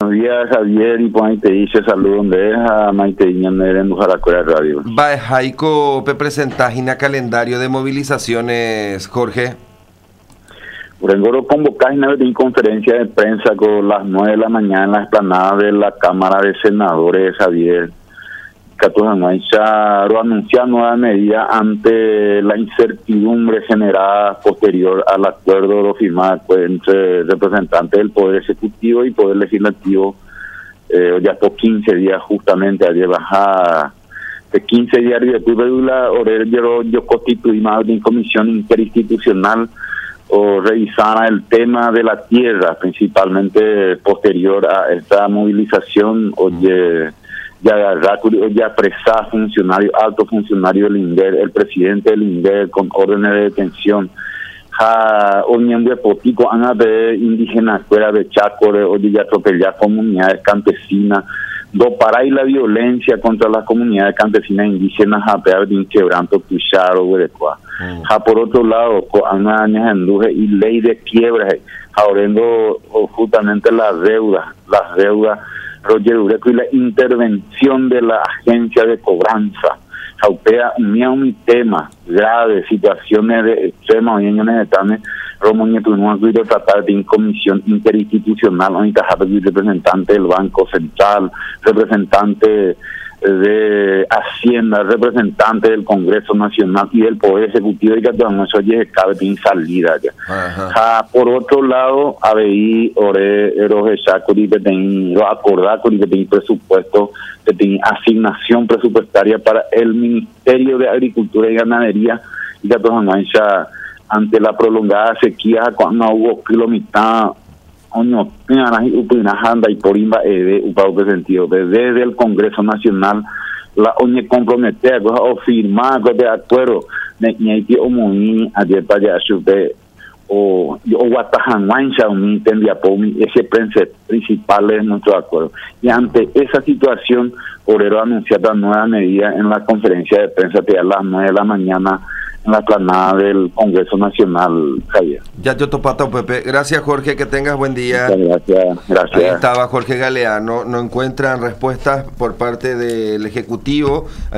Buenos días, Javier, y pues ahí te dice saludos donde es a Maite Iñaner en Bujaracuera Radio. Va, Jaico, ¿pe presentagina calendario de movilizaciones, Jorge? Urengoro convocágina de conferencia de prensa con las 9 de la mañana en la explanada de la Cámara de Senadores, Javier. Catujanguaycha lo anuncia nueva medida ante la incertidumbre generada posterior al acuerdo firmado entre representantes del Poder Ejecutivo y Poder Legislativo. Ya por 15 días justamente ayer baja de 15 días de la horario yo constituí más de comisión interinstitucional o revisara el tema de la tierra, principalmente posterior a esta movilización. Ya apresar funcionarios, altos funcionarios del INDER, el presidente del INDER con órdenes de detención. Un miembro de Potico, Ana de indígenas fuera de Chaco, hoy ya atropellar comunidades campesinas, para y la violencia contra las comunidades campesinas indígenas, a pegar de quebranto, Tucharo, Huerecua. Por otro lado, Ana Anduje y ley de quiebra, abriendo justamente las deudas, Roger Ureco y la intervención de la agencia de cobranza. Jaupea un tema grave, situaciones de extrema tratar de comisión interinstitucional, representante del Banco Central, representante de Hacienda, representante del Congreso Nacional y del Poder Ejecutivo, y que todo eso ya cabe sin salida ya. Por otro lado, ABI, lo acordar con el presupuesto, que tiene asignación presupuestaria para el Ministerio de Agricultura y Ganadería, y que todo ante la prolongada sequía, cuando hubo kilómetros y por imba sentido desde el Congreso Nacional la oñe comprometer o firmar de acuerdo ayer para o Guatajanguancha ese principal es nuestro acuerdo. Y ante esa situación, Obrero anunció la nueva medida en la conferencia de prensa a las 9 de la mañana en la explanada del Congreso Nacional, Javier. Ya yo topato, Pepe. Gracias, Jorge, que tengas buen día. Gracias. Ahí estaba Jorge Galeano. No encuentran respuestas por parte del Ejecutivo.